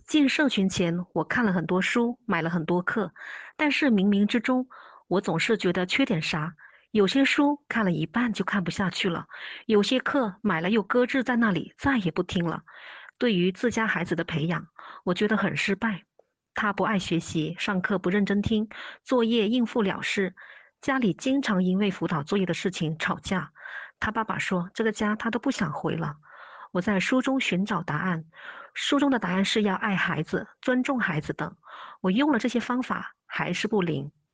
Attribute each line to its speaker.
Speaker 1: 进社群前，我看了很多书，买了很多课，但是冥冥之中，我总是觉得缺点啥。有些书看了一半就看不下去了，有些课买了又搁置在那里，再也不听了。对于自家孩子的培养，我觉得很失败。他不爱学习，上课不认真听，作业应付了事，家里经常因为辅导作业的事情吵架。他爸爸说，这个家他都不想回了。我在书中寻找答案，书中的答案是要爱孩子、尊重孩子等。我用了这些方法，还是不灵。